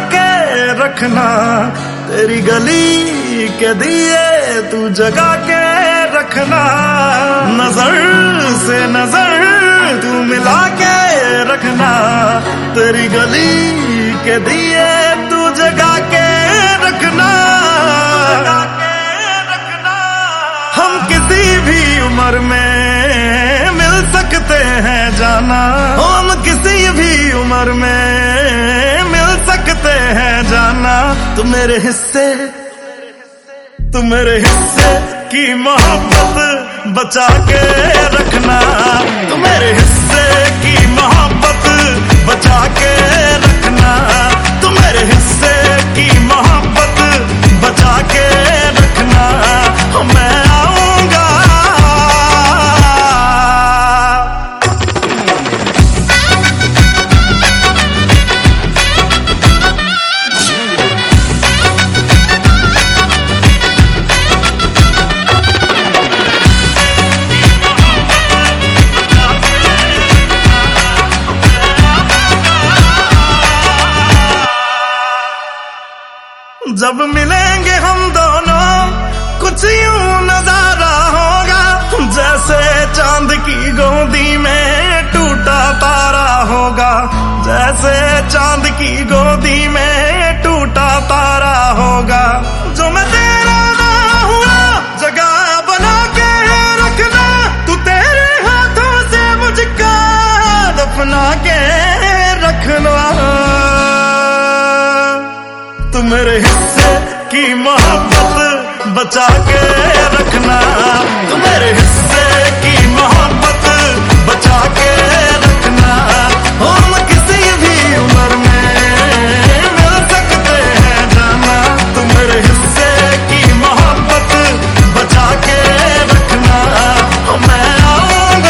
के रखना, तेरी गली के दिए तू जगा के रखना, नजर से नजर तू मिला के रखना, तेरी गली के दिए तू जगा के रखना। हम किसी भी उम्र में मिल सकते हैं जाना, हम किसी भी उम्र में मिल सकते हैं जाना। तू मेरे हिस्से की मोहब्बत बचा के रखना, तू मेरे हिस्से की मोहब्बत बचा के रखना, तू मेरे हिस्से की मोहब्बत बचा के रखना। मैं आऊंगा जब मिलेंगे हम दोनों कुछ यूं नजारा होगा, जैसे चांद की गोदी में टूटा तारा होगा, जैसे चांद की गोदी में टूटा तारा होगा। जो मैं तेरा ना हुआ जगह बना के रखना, तू तेरे हाथों से मुझको दफना के रखना। तू मेरे हिस्से की मोहब्बत बचा के रखना, तू मेरे हिस्से की मोहब्बत बचा के रखना। हम किसी भी उम्र में मिल सकते हैं जाना, तू मेरे हिस्से की मोहब्बत बचा के रखना। मैं आऊंगा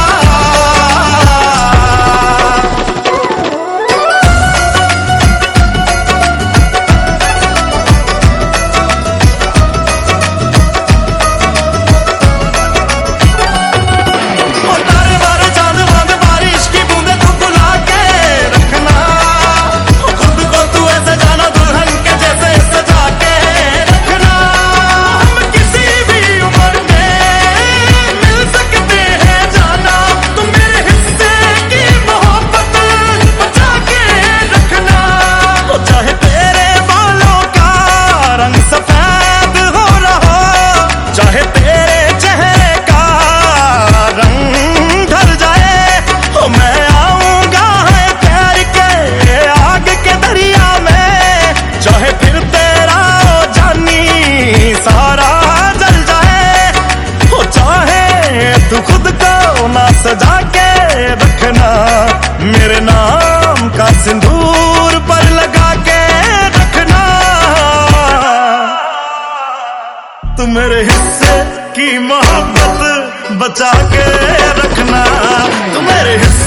तू खुद को ना सजा के रखना, मेरे नाम का सिंदूर पर लगा के रखना। तू मेरे हिस्से की मोहब्बत बचा के रखना, तू मेरे हिस्से